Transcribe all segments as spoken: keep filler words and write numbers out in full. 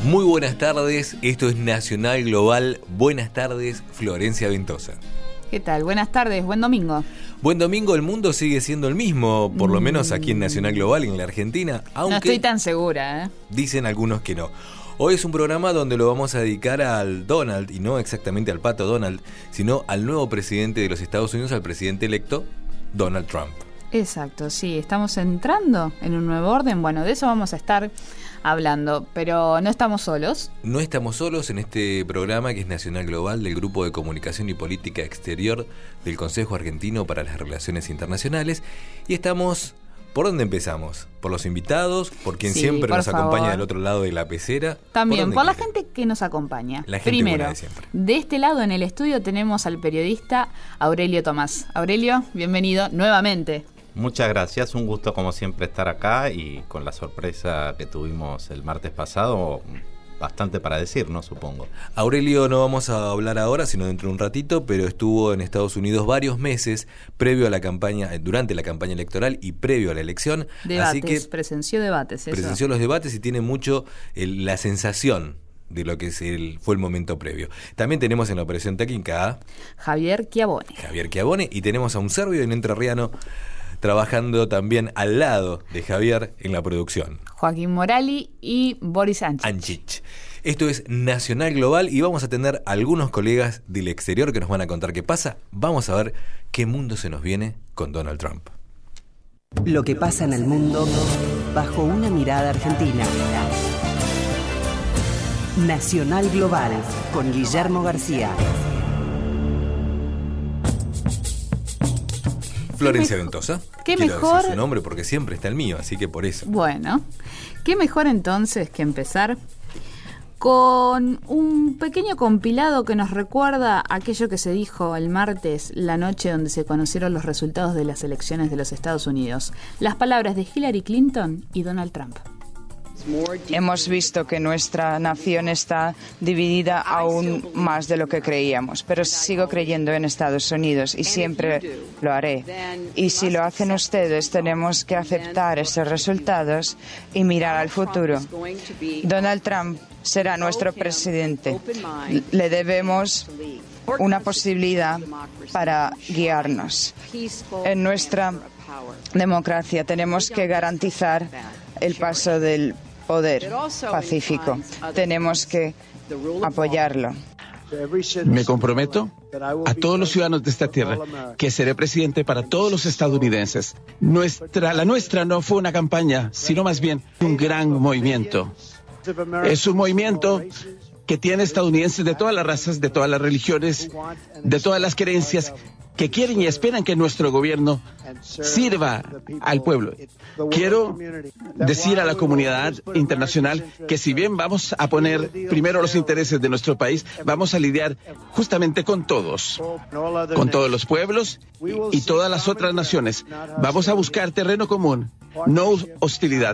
Muy buenas tardes, esto es Nacional Global. Buenas tardes, Florencia Ventosa. ¿Qué tal? Buenas tardes, buen domingo. Buen domingo, el mundo sigue siendo el mismo, por lo menos aquí en Nacional Global, en la Argentina. Aunque no estoy tan segura, ¿eh? Dicen algunos que no. Hoy es un programa donde lo vamos a dedicar al Donald, y no exactamente al pato Donald, sino al nuevo presidente de los Estados Unidos, al presidente electo, Donald Trump. Exacto, sí, estamos entrando en un nuevo orden. Bueno, de eso vamos a estar hablando, pero no estamos solos. No estamos solos en este programa que es Nacional Global del Grupo de Comunicación y Política Exterior del Consejo Argentino para las Relaciones Internacionales. Y estamos... ¿Por dónde empezamos? ¿Por los invitados? ¿Por quien sí, siempre por nos favor. acompaña del otro lado de la pecera? También, por, por la gente que nos acompaña. La gente Primero, buena de siempre. De este lado en el estudio tenemos al periodista Aurelio Tomás. Aurelio, bienvenido nuevamente. Muchas gracias, un gusto como siempre estar acá y con la sorpresa que tuvimos el martes pasado, bastante para decir, ¿no? Supongo. Aurelio no vamos a hablar ahora, sino dentro de un ratito, pero estuvo en Estados Unidos varios meses previo a la campaña, durante la campaña electoral y previo a la elección. Debates, así que presenció debates. Eso. Presenció los debates y tiene mucho el, la sensación de lo que es el, fue el momento previo. También tenemos en la operación técnica a Javier Chiavone. Javier Chiavone y tenemos a un serbio y un entrerriano trabajando también al lado de Javier en la producción. Joaquín Morali y Boris Anchich. Anchich. Esto es Nacional Global y vamos a tener algunos colegas del exterior que nos van a contar qué pasa. Vamos a ver qué mundo se nos viene con Donald Trump. Lo que pasa en el mundo bajo una mirada argentina. Nacional Global con Guillermo García. Florencia Ventosa. ¿Qué Quiero mejor? decir su nombre porque siempre está el mío, así que por eso. Bueno, qué mejor entonces que empezar con un pequeño compilado que nos recuerda aquello que se dijo el martes, la noche donde se conocieron los resultados de las elecciones de los Estados Unidos. Las palabras de Hillary Clinton y Donald Trump. Hemos visto que nuestra nación está dividida aún más de lo que creíamos, pero sigo creyendo en Estados Unidos y siempre lo haré. Y si lo hacen ustedes, tenemos que aceptar esos resultados y mirar al futuro. Donald Trump será nuestro presidente. Le debemos una posibilidad para guiarnos. En nuestra democracia tenemos que garantizar el paso del poder pacífico. Tenemos que apoyarlo. Me comprometo a todos los ciudadanos de esta tierra que seré presidente para todos los estadounidenses. Nuestra, la nuestra no fue una campaña, sino más bien un gran movimiento. Es un movimiento que tiene estadounidenses de todas las razas, de todas las religiones, de todas las creencias, que quieren y esperan que nuestro gobierno sirva al pueblo. Quiero decir a la comunidad internacional que si bien vamos a poner primero los intereses de nuestro país, vamos a lidiar justamente con todos, con todos los pueblos y todas las otras naciones. Vamos a buscar terreno común, no hostilidad.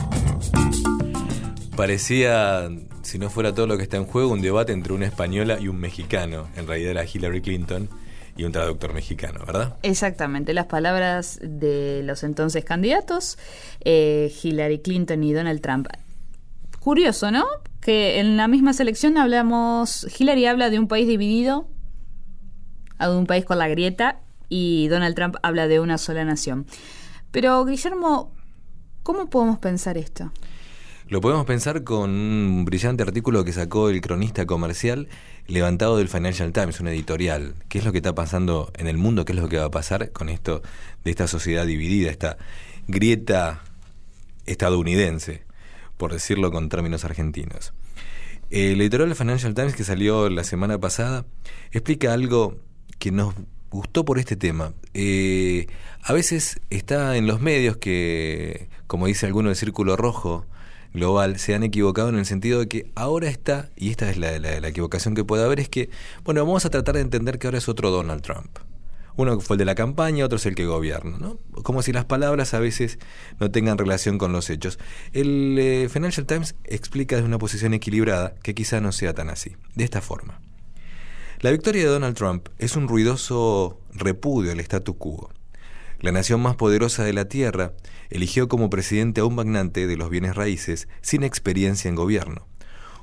Parecía, si no fuera todo lo que está en juego, un debate entre una española y un mexicano. En realidad era Hillary Clinton y un traductor mexicano, ¿verdad? Exactamente, las palabras de los entonces candidatos, eh, Hillary Clinton y Donald Trump. Curioso, ¿no? Que en la misma selección hablamos, Hillary habla de un país dividido, de un país con la grieta, y Donald Trump habla de una sola nación. Pero, Guillermo, ¿cómo podemos pensar esto? Lo podemos pensar con un brillante artículo que sacó el cronista comercial levantado del Financial Times, una editorial. ¿Qué es lo que está pasando en el mundo? ¿Qué es lo que va a pasar con esto de esta sociedad dividida, esta grieta estadounidense, por decirlo con términos argentinos? El editorial del Financial Times, que salió la semana pasada, explica algo que nos gustó por este tema. Eh, a veces está en los medios que, como dice alguno del Círculo Rojo Global, se han equivocado en el sentido de que ahora está, y esta es la, la, la equivocación que puede haber, es que, bueno, vamos a tratar de entender que ahora es otro Donald Trump. Uno fue el de la campaña, otro es el que gobierna, ¿no? Como si las palabras a veces no tengan relación con los hechos. El eh, Financial Times explica desde una posición equilibrada que quizá no sea tan así, de esta forma. La victoria de Donald Trump es un ruidoso repudio al statu quo. La nación más poderosa de la Tierra eligió como presidente a un magnate de los bienes raíces sin experiencia en gobierno.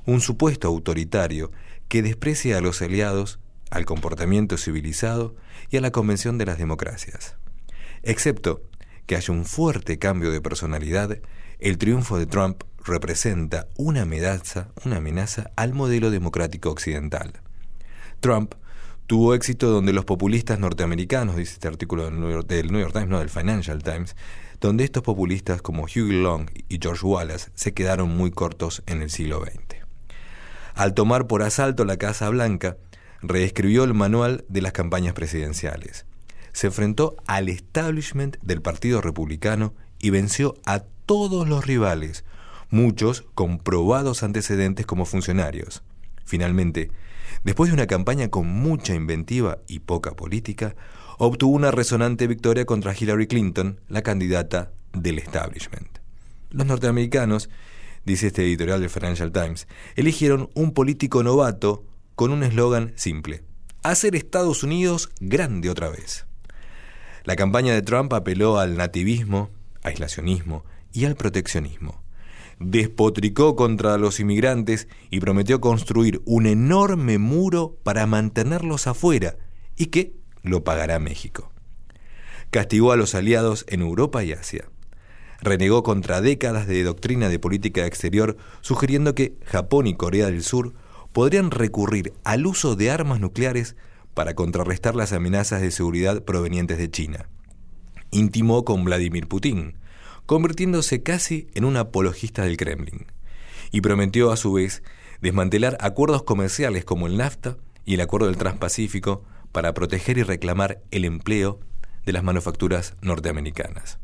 un supuesto autoritario que desprecia a los aliados, al comportamiento civilizado y a la convención de las democracias. Excepto que haya un fuerte cambio de personalidad, el triunfo de Trump representa una amenaza, una amenaza al modelo democrático occidental. Trump tuvo éxito donde los populistas norteamericanos, dice este artículo del New York, del New York Times, no del Financial Times, donde estos populistas como Huey Long y George Wallace se quedaron muy cortos en el siglo veinte. Al tomar por asalto la Casa Blanca, reescribió el manual de las campañas presidenciales. Se enfrentó al establishment del Partido Republicano y venció a todos los rivales, muchos con probados antecedentes como funcionarios. Finalmente, después de una campaña con mucha inventiva y poca política, obtuvo una resonante victoria contra Hillary Clinton, la candidata del establishment. Los norteamericanos, dice este editorial del Financial Times, eligieron un político novato con un eslogan simple: hacer Estados Unidos grande otra vez. La campaña de Trump apeló al nativismo, aislacionismo y al proteccionismo. Despotricó contra los inmigrantes y prometió construir un enorme muro para mantenerlos afuera y que lo pagará México. Castigó a los aliados en Europa y Asia. Renegó contra décadas de doctrina de política exterior, sugiriendo que Japón y Corea del Sur podrían recurrir al uso de armas nucleares para contrarrestar las amenazas de seguridad provenientes de China. Intimó con Vladimir Putin, convirtiéndose casi en un apologista del Kremlin, y prometió a su vez desmantelar acuerdos comerciales como el NAFTA y el Acuerdo del Transpacífico para proteger y reclamar el empleo de las manufacturas norteamericanas.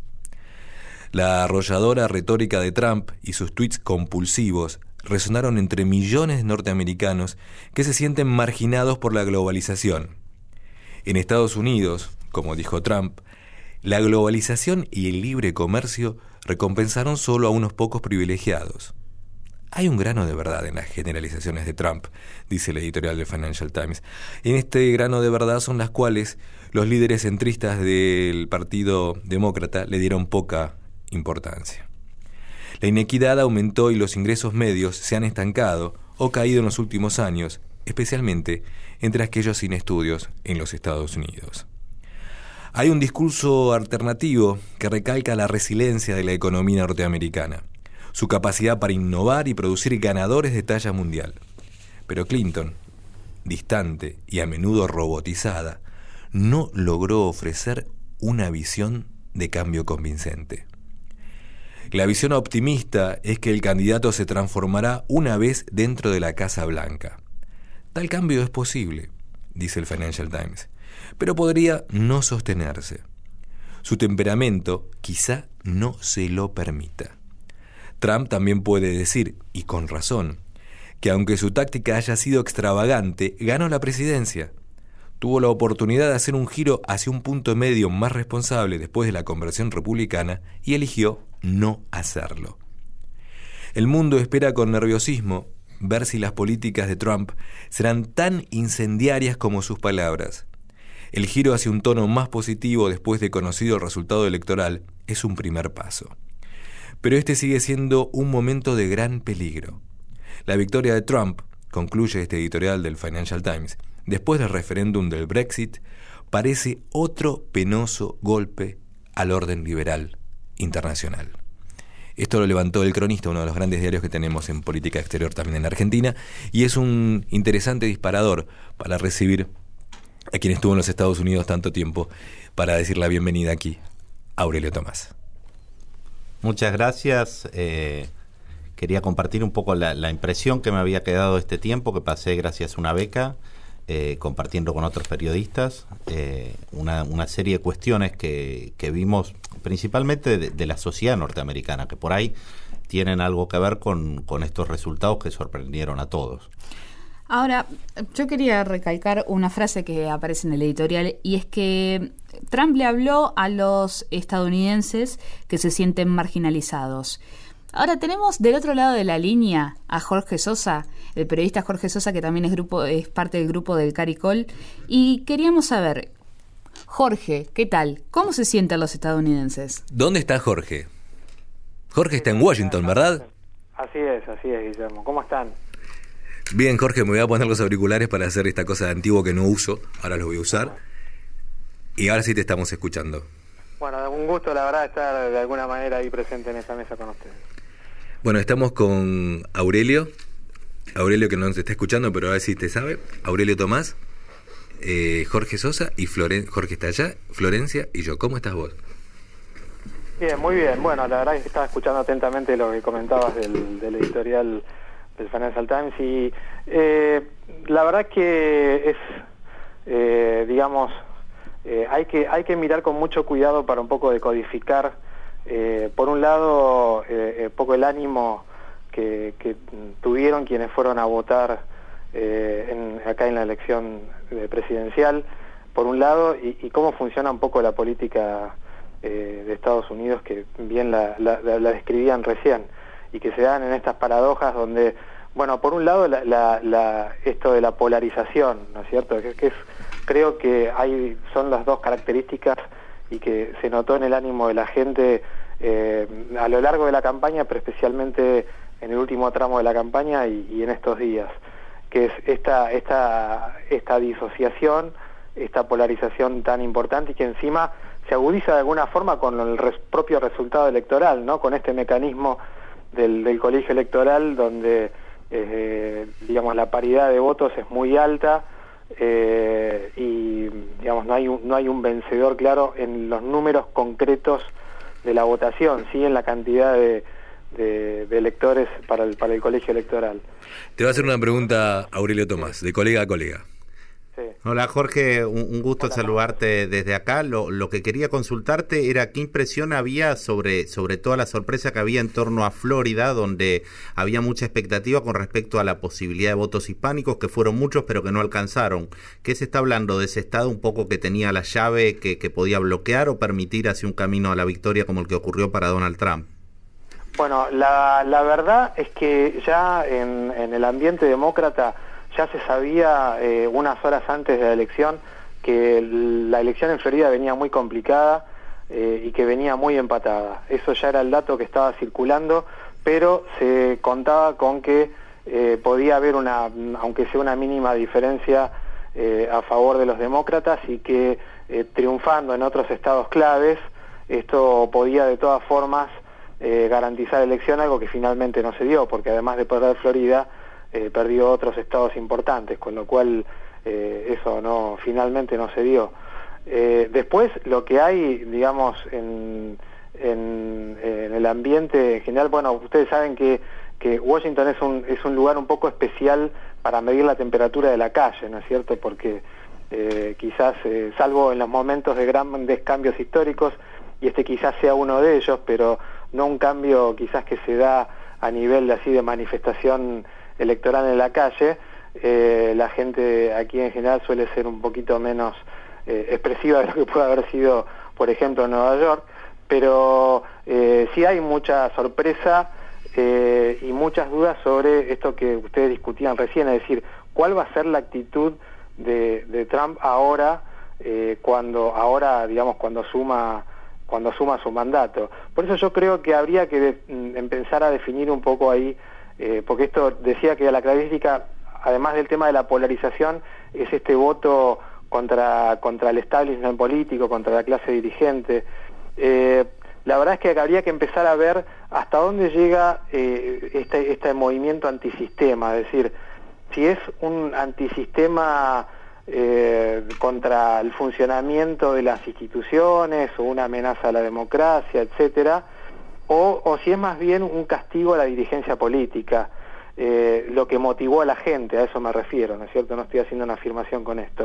La arrolladora retórica de Trump y sus tuits compulsivos resonaron entre millones de norteamericanos que se sienten marginados por la globalización. En Estados Unidos, como dijo Trump, la globalización y el libre comercio recompensaron solo a unos pocos privilegiados. Hay un grano de verdad en las generalizaciones de Trump, dice el editorial del Financial Times. En este grano de verdad son las cuales los líderes centristas del Partido Demócrata le dieron poca importancia. La inequidad aumentó y los ingresos medios se han estancado o caído en los últimos años, especialmente entre aquellos sin estudios en los Estados Unidos. Hay un discurso alternativo que recalca la resiliencia de la economía norteamericana, su capacidad para innovar y producir ganadores de talla mundial. Pero Clinton, distante y a menudo robotizada, no logró ofrecer una visión de cambio convincente. La visión optimista es que el candidato se transformará una vez dentro de la Casa Blanca. Tal cambio es posible, dice el Financial Times, pero podría no sostenerse. Su temperamento quizá no se lo permita. Trump también puede decir, y con razón, que aunque su táctica haya sido extravagante, ganó la presidencia. Tuvo la oportunidad de hacer un giro hacia un punto medio más responsable después de la conversión republicana y eligió no hacerlo. El mundo espera con nerviosismo ver si las políticas de Trump serán tan incendiarias como sus palabras. El giro hacia un tono más positivo después de conocido el resultado electoral es un primer paso. Pero este sigue siendo un momento de gran peligro. La victoria de Trump, concluye este editorial del Financial Times, después del referéndum del Brexit, parece otro penoso golpe al orden liberal internacional. Esto lo levantó El Cronista, uno de los grandes diarios que tenemos en política exterior también en Argentina, y es un interesante disparador para recibir a quien estuvo en los Estados Unidos tanto tiempo, para decir la bienvenida aquí a Aurelio Tomás. Muchas gracias. Eh, quería compartir un poco la, la impresión que me había quedado este tiempo que pasé gracias a una beca, eh, compartiendo con otros periodistas eh, una, una serie de cuestiones que, que vimos principalmente de, de la sociedad norteamericana, que por ahí tienen algo que ver con, con estos resultados que sorprendieron a todos. Ahora, yo quería recalcar una frase que aparece en el editorial, y es que Trump le habló a los estadounidenses que se sienten marginalizados. Ahora tenemos del otro lado de la línea a Jorge Sosa, el periodista Jorge Sosa, que también es grupo es parte del grupo del Caricol, y queríamos saber, Jorge, ¿qué tal? ¿Cómo se sienten los estadounidenses? ¿Dónde está Jorge? Jorge está en Washington, ¿verdad? Así es, así es, Guillermo. ¿Cómo están? Bien, Jorge, me voy a poner los auriculares para hacer esta cosa de antiguo que no uso. Ahora los voy a usar. Y ahora sí te estamos escuchando. Bueno, un gusto, la verdad, estar de alguna manera ahí presente en esa mesa con ustedes. Bueno, estamos con Aurelio. Aurelio que no nos está escuchando, pero a ver si te sabe. Aurelio Tomás, eh, Jorge Sosa y Floren Jorge está allá, Florencia y yo. ¿Cómo estás vos? Bien, muy bien. Bueno, la verdad es que estaba escuchando atentamente lo que comentabas del, del editorial del Financial Times y eh, la verdad que es, eh, digamos, eh, hay que hay que mirar con mucho cuidado para un poco decodificar, eh, por un lado, eh, un poco el ánimo que, que tuvieron quienes fueron a votar eh, en, acá en la elección presidencial, por un lado, y, y cómo funciona un poco la política eh, de Estados Unidos, que bien la, la, la describían recién, y que se dan en estas paradojas donde, bueno, por un lado la, la, la, esto de la polarización, ¿no es cierto? Que, que es, creo que hay son las dos características y que se notó en el ánimo de la gente eh, a lo largo de la campaña, pero especialmente en el último tramo de la campaña y, y en estos días, que es esta, esta, esta disociación, esta polarización tan importante y que encima se agudiza de alguna forma con el res, propio resultado electoral, ¿no? Con este mecanismo Del, del colegio electoral donde eh, digamos la paridad de votos es muy alta eh, y digamos no hay un, no hay un vencedor claro en los números concretos de la votación, sí en la cantidad de, de, de electores para el para el colegio electoral. Te voy a hacer una pregunta, Aurelio Tomás, de colega a colega. Sí. Hola Jorge, un, un gusto Hola, saludarte desde acá. Lo, lo que quería consultarte era qué impresión había sobre, sobre toda la sorpresa que había en torno a Florida, donde había mucha expectativa con respecto a la posibilidad de votos hispánicos, que fueron muchos pero que no alcanzaron. ¿Qué se está hablando de ese estado un poco que tenía la llave que, que podía bloquear o permitir hacia un camino a la victoria como el que ocurrió para Donald Trump? Bueno, la, la verdad es que ya en, en el ambiente demócrata ya se sabía eh, unas horas antes de la elección que la elección en Florida venía muy complicada eh, y que venía muy empatada. Eso ya era el dato que estaba circulando, pero se contaba con que eh, podía haber una, aunque sea una mínima diferencia eh, a favor de los demócratas y que eh, triunfando en otros estados claves, esto podía de todas formas eh, garantizar la elección, algo que finalmente no se dio, porque además de perder Florida, Eh, perdió otros estados importantes, con lo cual eh, eso no finalmente no se dio. Eh, después, lo que hay, digamos, en, en, en el ambiente en general, bueno, ustedes saben que, que Washington es un, es un lugar un poco especial para medir la temperatura de la calle, ¿no es cierto? Porque eh, quizás, eh, salvo en los momentos de grandes cambios históricos, y este quizás sea uno de ellos, pero no un cambio quizás que se da a nivel de, así de manifestación electoral en la calle, eh, la gente aquí en general suele ser un poquito menos eh, expresiva de lo que puede haber sido, por ejemplo, en Nueva York, pero eh, sí hay mucha sorpresa eh, y muchas dudas sobre esto que ustedes discutían recién, es decir, cuál va a ser la actitud de, de Trump ahora, eh, cuando ahora, digamos, cuando asuma cuando asuma su mandato. Por eso yo creo que habría que de, empezar a definir un poco ahí. Eh, porque esto decía que la característica, además del tema de la polarización, es este voto contra, contra el establishment político, contra la clase dirigente. Eh, la verdad es que habría que empezar a ver hasta dónde llega eh, este, este movimiento antisistema, es decir, si es un antisistema eh, contra el funcionamiento de las instituciones o una amenaza a la democracia, etcétera, O, o si es más bien un castigo a la dirigencia política, eh, lo que motivó a la gente, a eso me refiero, ¿no es cierto? No estoy haciendo una afirmación con esto,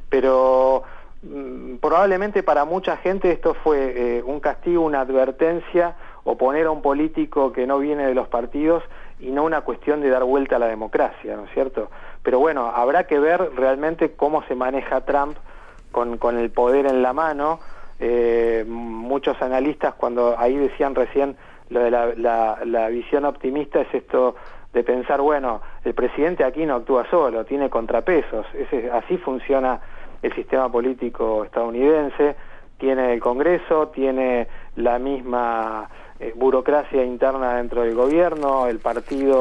pero mmm, probablemente para mucha gente esto fue eh, un castigo, una advertencia, o poner a un político que no viene de los partidos y no una cuestión de dar vuelta a la democracia, ¿no es cierto? Pero bueno, habrá que ver realmente cómo se maneja Trump con, con el poder en la mano. Eh, muchos analistas, cuando ahí decían recién lo de la, la, la visión optimista, es esto de pensar, bueno, el presidente aquí no actúa solo, tiene contrapesos. Ese, así funciona el sistema político estadounidense, tiene el Congreso, tiene la misma eh, burocracia interna dentro del gobierno, el partido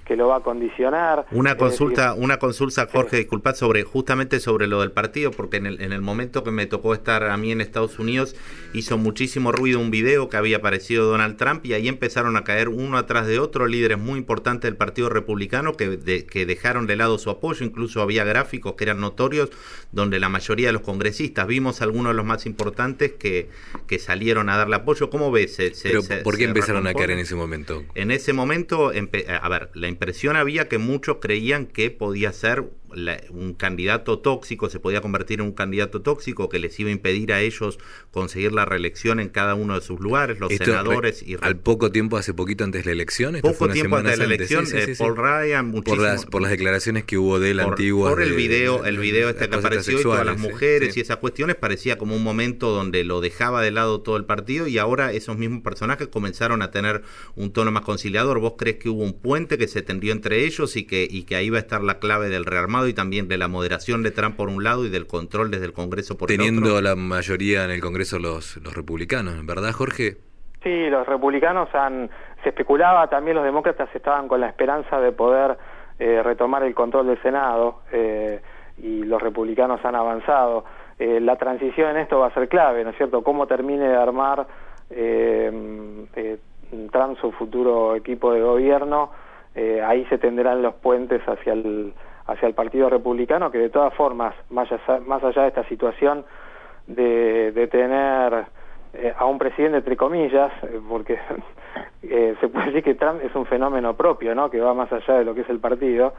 que lo va a condicionar. Una consulta, decir, una consulta, Jorge, sí. disculpad, sobre, justamente sobre lo del partido, porque en el, en el momento que me tocó estar a mí en Estados Unidos, hizo muchísimo ruido un video que había aparecido Donald Trump, y ahí empezaron a caer uno atrás de otro líderes muy importantes del Partido Republicano que, de, que dejaron de lado su apoyo. Incluso había gráficos que eran notorios, donde la mayoría de los congresistas, vimos algunos de los más importantes que, que salieron a darle apoyo. ¿Cómo ves? Se, Pero, se, ¿por qué se empezaron recompone? a caer en ese momento? En ese momento, empe- a ver, la impresión había que muchos creían que podía ser la, un candidato tóxico, se podía convertir en un candidato tóxico que les iba a impedir a ellos conseguir la reelección en cada uno de sus lugares, los Esto, senadores. y Al poco tiempo, hace poquito antes de la elección, esto poco fue unas tiempo antes de la semanas elección, antes. Sí, sí, eh, sí, Paul sí. Ryan, muchísimo. Por las, por las declaraciones que hubo de él Por, antiguas. por el de- video, de- el de- video de este que cosas apareció y todas las sexuales, mujeres sí. y esas cuestiones, parecía como un momento donde lo dejaba de lado todo el partido, y ahora esos mismos personajes comenzaron a tener un tono más conciliador. ¿Vos crees que hubo un puente que se tendió entre ellos y que, y que ahí va a estar la clave del rearmado y también de la moderación de Trump por un lado y del control desde el Congreso por Teniendo el otro? la mayoría en el Congreso los, los republicanos, ¿verdad, Jorge? Sí, los republicanos han, se especulaba, también los demócratas estaban con la esperanza de poder eh, retomar el control del Senado, eh, y los republicanos han avanzado. Eh, la transición en esto va a ser clave, ¿no es cierto? Cómo termine de armar eh, eh, Trump su futuro equipo de gobierno, eh, ahí se tenderán los puentes hacia el hacia el Partido Republicano, que de todas formas, más allá, más allá de esta situación de, de tener eh, a un presidente, entre comillas, eh, porque eh, se puede decir que Trump es un fenómeno propio, ¿no?, que va más allá de lo que es el partido,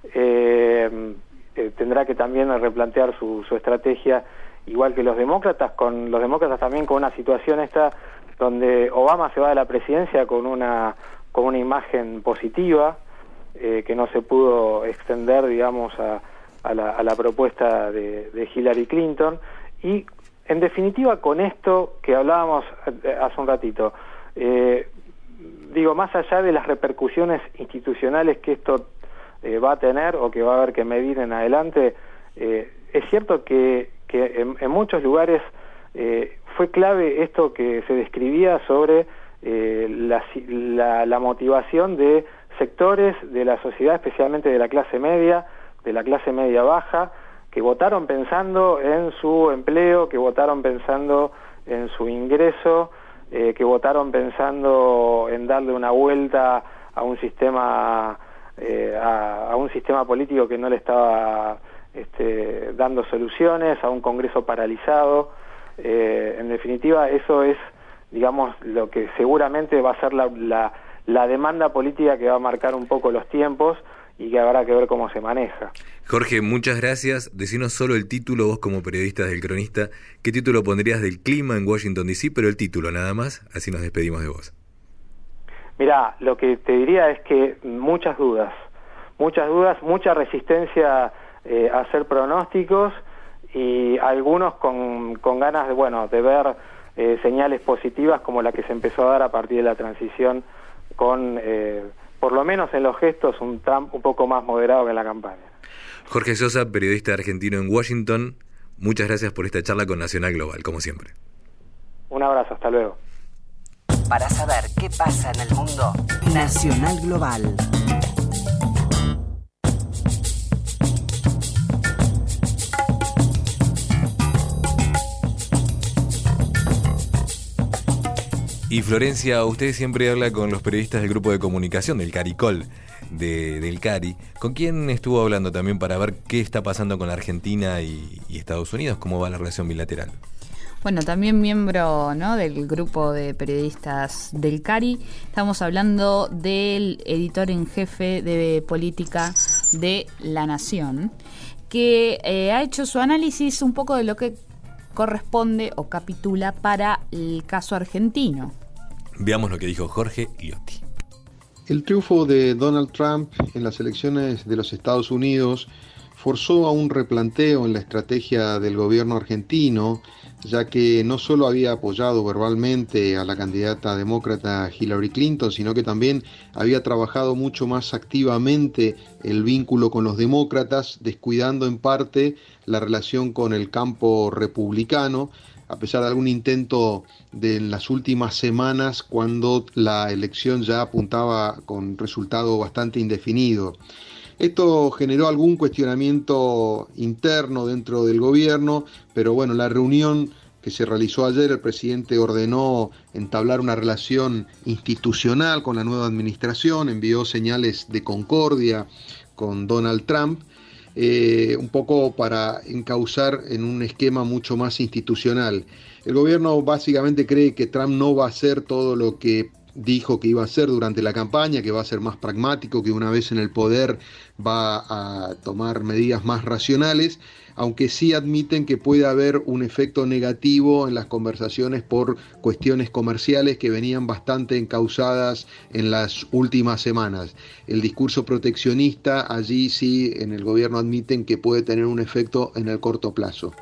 eh, eh, tendrá que también replantear su, su estrategia, igual que los demócratas, con los demócratas también con una situación esta donde Obama se va de la presidencia con una, con una imagen positiva, Eh, que no se pudo extender, digamos, a, a, la, a la propuesta de, de Hillary Clinton. Y, en definitiva, con esto que hablábamos hace un ratito, eh, digo, más allá de las repercusiones institucionales que esto eh, va a tener o que va a haber que medir en adelante, eh, es cierto que, que en, en muchos lugares eh, fue clave esto que se describía sobre eh, la, la, la motivación de sectores de la sociedad, especialmente de la clase media, de la clase media baja, que votaron pensando en su empleo, que votaron pensando en su ingreso, eh, que votaron pensando en darle una vuelta a un sistema eh, a, a un sistema político que no le estaba este, dando soluciones, a un Congreso paralizado. Eh, en definitiva, eso es, digamos, lo que seguramente va a ser la, la la demanda política que va a marcar un poco los tiempos y que habrá que ver cómo se maneja. Jorge, muchas gracias. Decinos solo el título, vos como periodista del Cronista, ¿qué título pondrías del clima en Washington D C? Pero el título nada más, así nos despedimos de vos. Mirá, lo que te diría es que muchas dudas, muchas dudas, mucha resistencia eh, a hacer pronósticos, y algunos con, con ganas de, bueno, de ver eh, señales positivas como la que se empezó a dar a partir de la transición, con, eh, por lo menos en los gestos, un Trump un poco más moderado que en la campaña. Jorge Sosa, periodista argentino en Washington, muchas gracias por esta charla con Nacional Global, como siempre. Un abrazo, hasta luego. Para saber qué pasa en el mundo, Nacional Global. Y Florencia, usted siempre habla con los periodistas del grupo de comunicación, del Caricol, de, del Cari. ¿Con quién estuvo hablando también para ver qué está pasando con la Argentina y, y Estados Unidos? ¿Cómo va la relación bilateral? Bueno, también miembro, ¿no?, del grupo de periodistas del Cari. Estamos hablando del editor en jefe de política de La Nación, que eh, ha hecho su análisis un poco de lo que corresponde o capitula para el caso argentino. Veamos lo que dijo Jorge Liotti. El triunfo de Donald Trump en las elecciones de los Estados Unidos forzó a un replanteo en la estrategia del gobierno argentino, ya que no solo había apoyado verbalmente a la candidata demócrata Hillary Clinton, sino que también había trabajado mucho más activamente el vínculo con los demócratas, descuidando en parte la relación con el campo republicano, a pesar de algún intento de en las últimas semanas cuando la elección ya apuntaba con resultado bastante indefinido. Esto generó algún cuestionamiento interno dentro del gobierno, pero bueno, la reunión que se realizó ayer, el presidente ordenó entablar una relación institucional con la nueva administración, envió señales de concordia con Donald Trump, eh, un poco para encauzar en un esquema mucho más institucional. El gobierno básicamente cree que Trump no va a hacer todo lo que dijo que iba a hacer durante la campaña, que va a ser más pragmático, que una vez en el poder va a tomar medidas más racionales, aunque sí admiten que puede haber un efecto negativo en las conversaciones por cuestiones comerciales que venían bastante encausadas en las últimas semanas. El discurso proteccionista, allí sí en el gobierno admiten que puede tener un efecto en el corto plazo.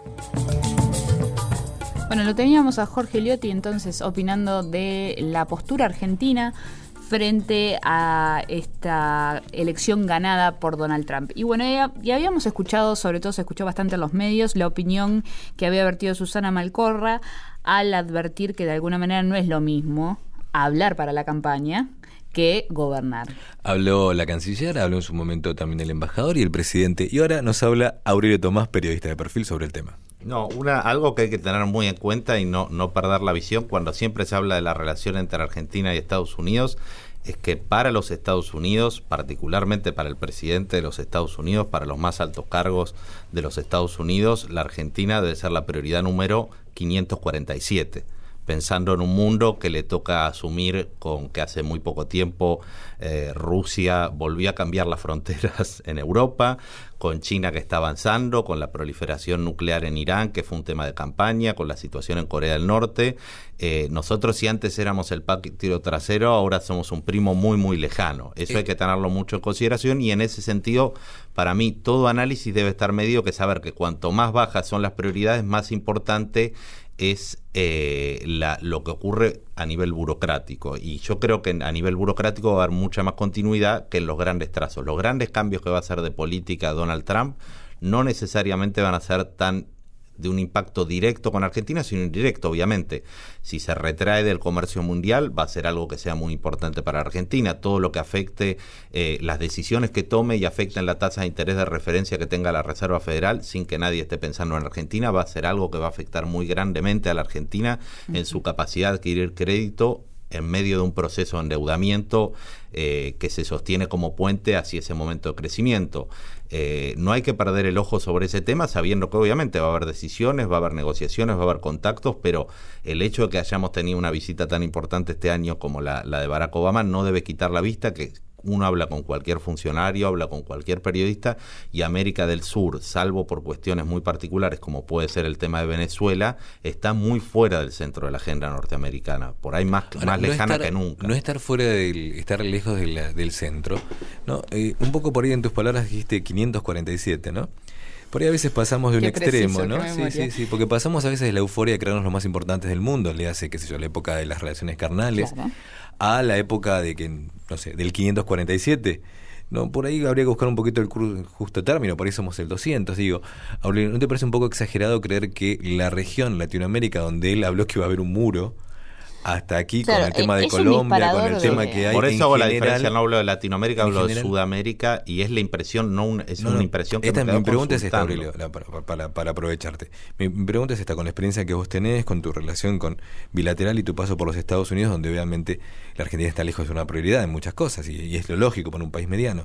Bueno, lo teníamos a Jorge Liotti entonces opinando de la postura argentina frente a esta elección ganada por Donald Trump. Y bueno, ya, ya habíamos escuchado, sobre todo se escuchó bastante en los medios, la opinión que había vertido Susana Malcorra al advertir que de alguna manera no es lo mismo hablar para la campaña que gobernar. Habló la canciller, habló en su momento también el embajador y el presidente, y ahora nos habla Aurelio Tomás, periodista de Perfil, sobre el tema. No, una algo que hay que tener muy en cuenta y no, no perder la visión cuando siempre se habla de la relación entre Argentina y Estados Unidos, es que para los Estados Unidos, particularmente para el presidente de los Estados Unidos, para los más altos cargos de los Estados Unidos, la Argentina debe ser la prioridad número quinientos cuarenta y siete. Pensando en un mundo que le toca asumir con que hace muy poco tiempo eh, Rusia volvió a cambiar las fronteras en Europa, con China que está avanzando, con la proliferación nuclear en Irán, que fue un tema de campaña, con la situación en Corea del Norte. Eh, nosotros, si antes éramos el patio trasero, ahora somos un primo muy, muy lejano. Eso hay que tenerlo mucho en consideración y en ese sentido, para mí, todo análisis debe estar medido que saber que cuanto más bajas son las prioridades, más importante es eh, la, lo que ocurre a nivel burocrático. Y yo creo que a nivel burocrático va a haber mucha más continuidad que en los grandes trazos. Los grandes cambios que va a hacer de política Donald Trump no necesariamente van a ser tan de un impacto directo con Argentina, sino indirecto, obviamente. Si se retrae del comercio mundial, va a ser algo que sea muy importante para Argentina. Todo lo que afecte eh, las decisiones que tome y afecten la tasa de interés de referencia que tenga la Reserva Federal, sin que nadie esté pensando en Argentina, va a ser algo que va a afectar muy grandemente a la Argentina uh-huh. en su capacidad de adquirir crédito en medio de un proceso de endeudamiento eh, que se sostiene como puente hacia ese momento de crecimiento. Eh, no hay que perder el ojo sobre ese tema, sabiendo que obviamente va a haber decisiones, va a haber negociaciones, va a haber contactos, pero el hecho de que hayamos tenido una visita tan importante este año como la, la de Barack Obama no debe quitar la vista que uno habla con cualquier funcionario, habla con cualquier periodista y América del Sur, salvo por cuestiones muy particulares como puede ser el tema de Venezuela, está muy fuera del centro de la agenda norteamericana, por ahí más, Ahora, más no lejana estar, que nunca. No estar fuera del, estar lejos de la, del centro, ¿no? Eh, un poco por ahí en tus palabras dijiste quinientos cuarenta y siete, ¿no? Por ahí a veces pasamos de un Qué extremo, preciso, ¿no? Sí, sí, sí, porque pasamos a veces de la euforia de creernos los más importantes del mundo, le hace, qué sé yo, la época de las relaciones carnales, claro, a la época de que, no sé, del quinientos cuarenta y siete, no, por ahí habría que buscar un poquito el justo término, por ahí somos el doscientos, digo. Aurelio, ¿no te parece un poco exagerado creer que la región Latinoamérica, donde él habló que iba a haber un muro, hasta aquí, claro, con el tema de Colombia, con el de... tema que hay. Por eso hago la general, diferencia, no hablo de Latinoamérica, hablo general, de Sudamérica, y es la impresión, no una, es no, una impresión que esta, me quedo mi pregunta es esta, consultando. Aurelio, para, para, para aprovecharte. Mi, mi pregunta es esta, con la experiencia que vos tenés, con tu relación con bilateral y tu paso por los Estados Unidos, donde obviamente la Argentina está lejos de una prioridad en muchas cosas, y, y es lo lógico para un país mediano.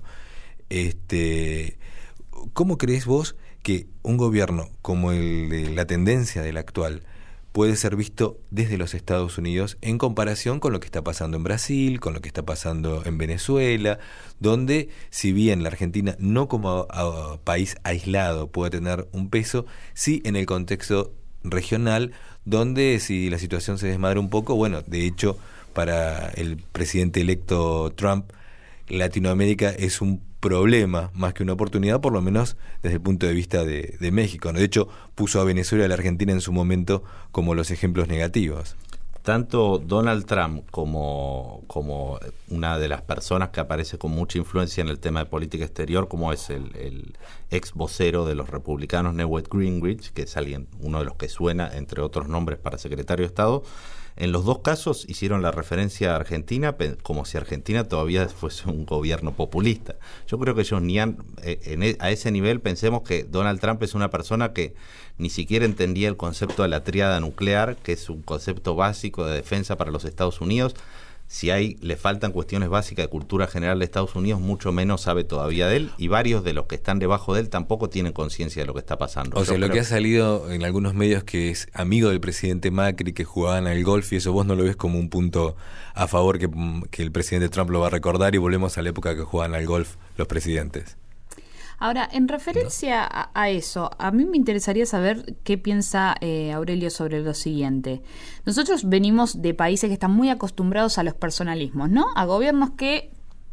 Este, ¿cómo crees vos que un gobierno como el de la tendencia del actual puede ser visto desde los Estados Unidos en comparación con lo que está pasando en Brasil, con lo que está pasando en Venezuela, donde si bien la Argentina no como a, a país aislado puede tener un peso, sí en el contexto regional, donde si la situación se desmadra un poco, bueno, de hecho para el presidente electo Trump, Latinoamérica es un problema más que una oportunidad, por lo menos desde el punto de vista de, de México, ¿no? De hecho, puso a Venezuela y a la Argentina en su momento como los ejemplos negativos. tanto Donald Trump como, como una de las personas que aparece con mucha influencia en el tema de política exterior, como es el, el ex vocero de los republicanos, Newt Gingrich, que es alguien, uno de los que suena, entre otros nombres, para secretario de Estado, en los dos casos hicieron la referencia a Argentina como si Argentina todavía fuese un gobierno populista. Yo creo que ellos ni han, eh, en, a ese nivel pensemos que Donald Trump es una persona que ni siquiera entendía el concepto de la tríada nuclear, que es un concepto básico de defensa para los Estados Unidos. Si hay, le faltan cuestiones básicas de cultura general de Estados Unidos, mucho menos sabe todavía de él, y varios de los que están debajo de él tampoco tienen conciencia de lo que está pasando. O Yo sea, lo creo que ha salido en algunos medios que es amigo del presidente Macri, que jugaban al golf, y eso vos no lo ves como un punto a favor, que, que el presidente Trump lo va a recordar, y volvemos a la época que jugaban al golf los presidentes. Ahora, en referencia ¿No? a, a eso, a mí me interesaría saber qué piensa eh, Aurelio sobre lo siguiente. Nosotros venimos de países que están muy acostumbrados a los personalismos, ¿no? A gobiernos que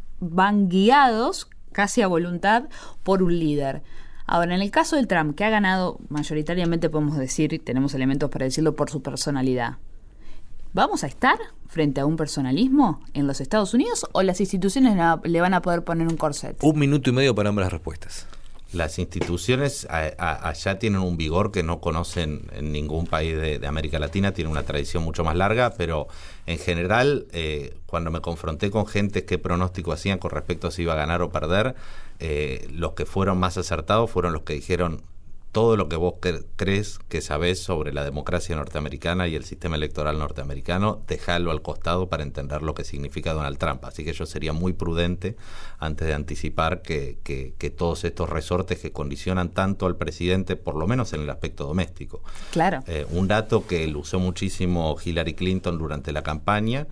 van guiados casi a voluntad por un líder. Ahora, en el caso de Trump, que ha ganado mayoritariamente, podemos decir, tenemos elementos para decirlo, por su personalidad, ¿vamos a estar frente a un personalismo en los Estados Unidos o las instituciones le van a poder poner un corset? Un minuto y medio para ambas respuestas. Las instituciones a, a, allá tienen un vigor que no conocen en ningún país de, de América Latina, tienen una tradición mucho más larga, pero en general, eh, cuando me confronté con gente qué pronóstico hacían con respecto a si iba a ganar o perder, eh, los que fueron más acertados fueron los que dijeron: todo lo que vos cre- crees que sabés sobre la democracia norteamericana y el sistema electoral norteamericano, dejalo al costado para entender lo que significa Donald Trump. Así que yo sería muy prudente antes de anticipar que, que, que todos estos resortes que condicionan tanto al presidente, por lo menos en el aspecto doméstico. Claro. Eh, un dato que lo usó muchísimo Hillary Clinton durante la campaña,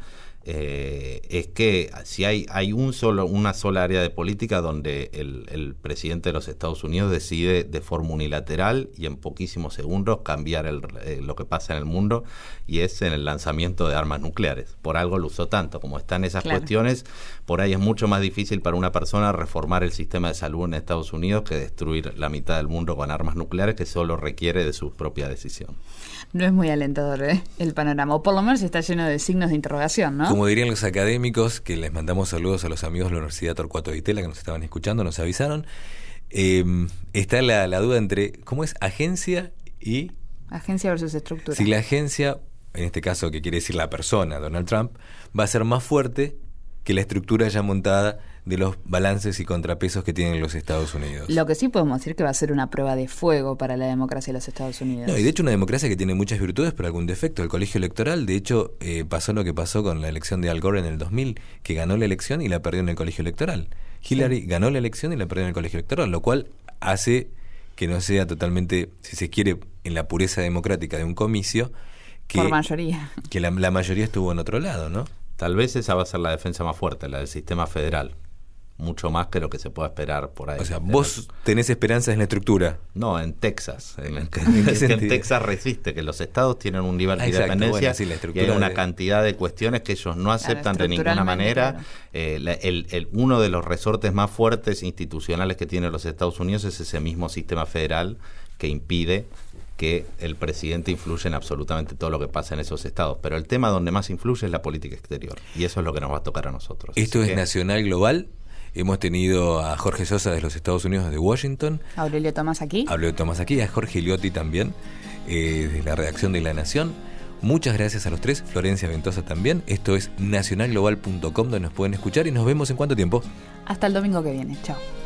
Eh, es que si hay hay un solo una sola área de política donde el, el presidente de los Estados Unidos decide de forma unilateral y en poquísimos segundos cambiar el, eh, lo que pasa en el mundo, y es en el lanzamiento de armas nucleares. Por algo lo usó tanto. Como están esas claro. cuestiones, por ahí es mucho más difícil para una persona reformar el sistema de salud en Estados Unidos que destruir la mitad del mundo con armas nucleares, que solo requiere de su propia decisión. No es muy alentador, ¿eh? El panorama, o por lo menos está lleno de signos de interrogación, ¿no? Como dirían los académicos, que les mandamos saludos a los amigos de la Universidad Torcuato Di Itela que nos estaban escuchando, nos avisaron, eh, está la, la duda entre, ¿cómo es? Agencia y... Agencia versus estructura. Si la agencia, en este caso que quiere decir la persona, Donald Trump, va a ser más fuerte que la estructura ya montada de los balances y contrapesos que tienen los Estados Unidos. Lo que sí podemos decir que va a ser una prueba de fuego para la democracia de los Estados Unidos. No, y de hecho una democracia que tiene muchas virtudes, pero algún defecto. El colegio electoral, de hecho, eh, pasó lo que pasó con la elección de Al Gore en el dos mil, que ganó la elección y la perdió en el colegio electoral. Hillary sí. ganó la elección y la perdió en el colegio electoral, lo cual hace que no sea totalmente, si se quiere, en la pureza democrática de un comicio, que, por mayoría. Que la, la mayoría estuvo en otro lado, ¿no? Tal vez esa va a ser la defensa más fuerte, la del sistema federal. Mucho más que lo que se pueda esperar por ahí. O sea, vos tenés esperanzas en la estructura. No, en Texas. En, en, en, en Texas resiste, que los estados tienen un nivel de Exacto, independencia, bueno, sí, y hay una de... cantidad de cuestiones que ellos no aceptan claro, de ninguna manera. Claro. Eh, la, el, el, uno de los resortes más fuertes institucionales que tienen los Estados Unidos es ese mismo sistema federal que impide que el presidente influya en absolutamente todo lo que pasa en esos estados. Pero el tema donde más influye es la política exterior. Y eso es lo que nos va a tocar a nosotros. Esto Así es que... nacional global. Hemos tenido a Jorge Sosa de los Estados Unidos, de Washington. Aurelio Tomás aquí. Aurelio Tomás aquí. A Jorge Liotti también, eh, de la redacción de La Nación. Muchas gracias a los tres. Florencia Ventosa también. Esto es nacional global punto com, donde nos pueden escuchar. Y nos vemos en cuánto tiempo. Hasta el domingo que viene. Chao.